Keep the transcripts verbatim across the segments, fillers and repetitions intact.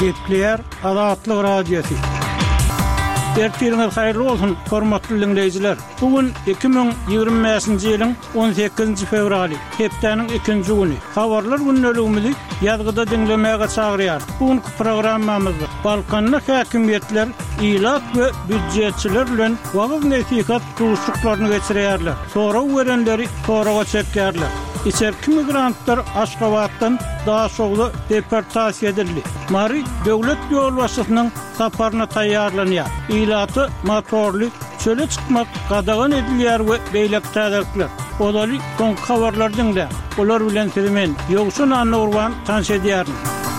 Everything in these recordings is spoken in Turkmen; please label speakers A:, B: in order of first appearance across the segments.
A: Gepler Azatlyk Radiosu. Ertiriniz hayırlı olsun hormatly dinleyijiler. Bugün iki bin ýygrimi beşinji ýylyň on sekizinji fevraly, hepdeniň ikinji güni. Habarlar günnäligimizi ýazgyda dinlemäge çagyrýar. Bugünkü programmamyzda Balkanly häkimetler ilat we büdjetçiler bilen wagtyk nesihat duruşuklaryny geçirýärler. Sonra werenleri soraga çekýärler. İçerki migrantlar Aşgabatdan daha şogly deportasiýa edildi. Mari döwlet ýolbaşçysynyň saparyna taýýarlanýar. İlatı motorly çöle çykmak gadagan edilýär we beýlekdäkler. Olaly son habarlardan da olar bilen sizimen ýogşun anna urban tanış edýärin.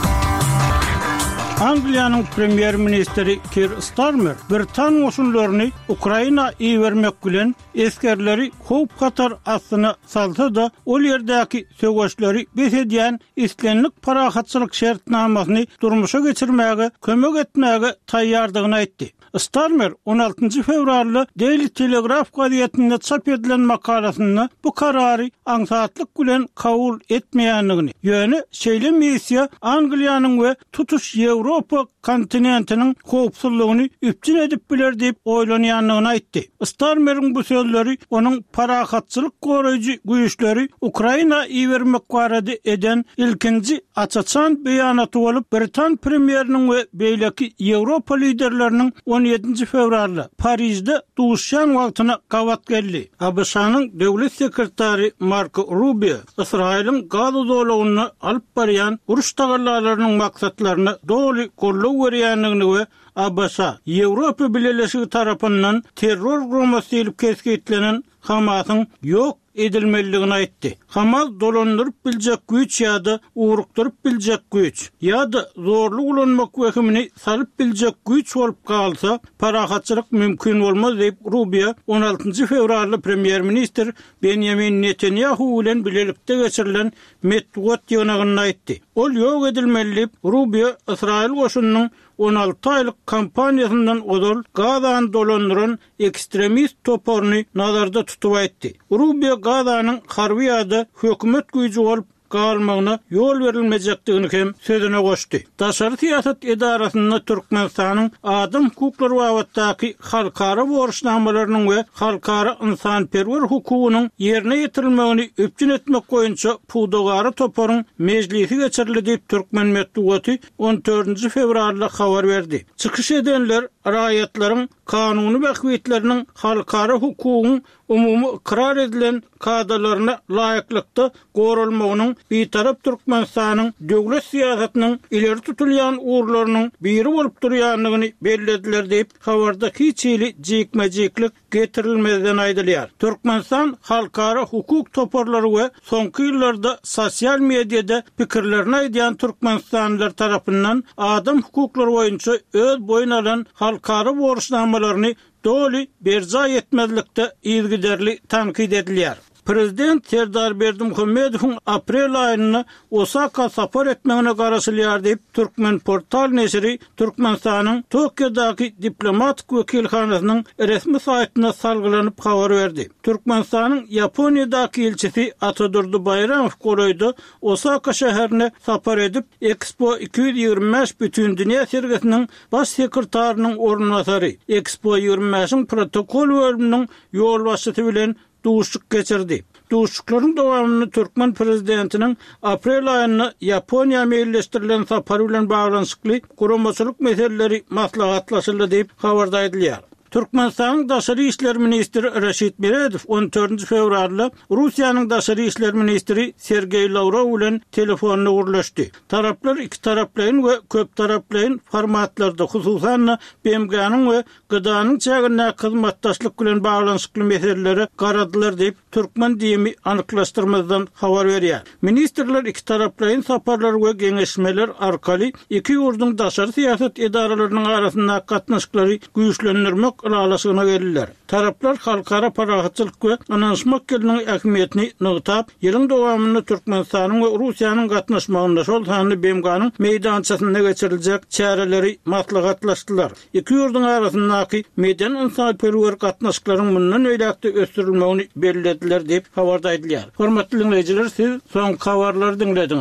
A: Angliýanyň premier ministri Keir Starmer Britan goşunlaryny Ukraina iýermek bilen eskerleri howp gatar astyna salsa da ol ýerdäki söwgeçleri besedýän islenlik parahatçylyk şertnamasyny durmuşa geçirmäge kömek etmäge taýýardygyny aýtdy. Starmer on altynjy fevralda Daily Telegraph gazetinde çap edilen makalasyny bu karary aňsatlyk bilen kabul etmeýändigini, ýöne şeýle missiýa Angliýanyň we tutuş Ýewropa kontinentiniň howpsuzlygyny üpçün edip biler diýip oýlanýandygyny aýtdy. Starmer'in bu sözleri onuň parahatçylyk goraýjy güýçleri Ukraina iýermek barada eden ilkinji açaçan beýanaty bolup Britan premieriniň we beýleki Ýewropa liderleriniň on ýedinji fevralda Parisde duşan wagtyna gawat geldi. A B S-nyň döwlet sekretary Marco Rubio Israýlyň Gaza dolagyny alyp barýan uruş tagarlalarynyň maksatlaryny doly gollaw berýändigini we A B S Ýewropa Birleşigi tarapyndan terror gurulmasy diýilip kesgitlenen Hamasyň ýok edilmeligini aýtdy. Hamas dolandyryp biljek güýç ýa-da ugrukdyryp biljek güýç ýa-da zorluk ulanmak wekimini salyp biljek güýç bolup galsa parahatçylyk mümkin bolmaz diýip Rubio on altynjy fevralda premier minister Benjamin Netanyahu bilen bilelikde geçirilen medeniýet ýygynyny aýtdy. Ol ýok edilmeli. Rubio Israýl goşunynyň on alty aýlyk kampaniýasyndan odol Gazany dolandyran ekstremist toporny nazarda tutup aýtdy. Rubio Gazanyň harby ýa-da hökümet güýji bolup galmagyna ýol berilmejekdigini hem sözüne goşdy. Daşary siýasat edarasyny Türkmenistanyň adam hukuklary babatdaky halkara borçnamalarynyň we halkara ynsanperwer hukugynyň ýerine ýetirilmegini öpçün etmek boýunça pudogary toporyň mejlisi geçirildi diýip Türkmen medeniýeti on dördünji fevralda habar berdi. Çykyş edenler raýatlaryň kanuny we hüquqlarynyň halkara hukugyň umumy ikrar edilen kadalaryna laýyklykda gorulmagynyň bir tarap Türkmenistanyň döwlet siýasatynyň ileri tutulýan uğurlarynyň biri bolup durýandygyny bellediler diýip habarda hiçili jikmejiklik getirilmeden aýdylýar. Türkmenistan halkara hukuk toporlary we soňky ýyllarda sosial mediada pikirlerini aýdýan Türkmenistanlylar tarapyndan adam hukuklary boýunça öz boýuna alan halkara borçnamalaryny doly berza etmezlikde ilgiderli tankid edilýär. Prezident Serdar Berdimuhammedowyň aprel aýyny Osaka sapar etmegine garaşylýar diýip Türkmen portal neşri Türkmenistanyň Tokyodaky diplomatik wekilhanasynyň resmi saýtyna salgylanyp habar berdi. Türkmenistanyň Ýaponiýadaky elçisi Atadurdy Bayramow goraýdy Osaka şäherine sapar edip Expo iki yüz ýygrimi beş bütün dünýä sergisiniň baş sekretarynyň ornunasary Expo ýygrimi beşiň protokol bölüminiň ýolbaşçysy bilen duşuk geçirdi. Duşuklaryň dowamyny Türkmen prezidentiniň aprel aýyna Ýaponiýa meýilleşdirilen sapary bilen baglanyşykly guramaçylyk meseleleri maslahatlaşyldy diýip habarda edilýär. Türkmenistanyň daşary işler ministri Reşit Meredow on dördünji fevralda Russiýanyň daşary işler ministri Sergey Lavrov bilen telefonda gurlaşdy. Taraplar iki taraplaýyn we köp taraplaýyn formatlarda hususan B M G'nyň we Gydanyň çägine hyzmatdaşlyk bilen baglanyşykly meseleleri garadylar diýip Türkmen diýimi anyklaşdyrmazdan habar berýär. Ministrler iki taraplaýyn saparlar we geňeşmeler arkaly iki ýurduň daşary siýasat edaralarynyň arasynda gatnaşyklary güýçlendirmek ýalaşygyna geldiler. Taraplar halkara parahatçylyk we anlaşmak geliniň ähmiýetini nygtap, ýylyň dowamyny Türkmenistanyň we Russiýanyň gatnaşmagynda şol sany B M G'nyň meýdançasynda geçiriljek çäreleri maslahatlaşdylar. Iki ýurduň arasyndaky meden ynsanperwer gatnaşyklaryň mundan öýläkde ösdürilmegini bellädiler diýip habarda edilýär. Hormatly dinleýijiler, siz soň habarlary dinlediniz.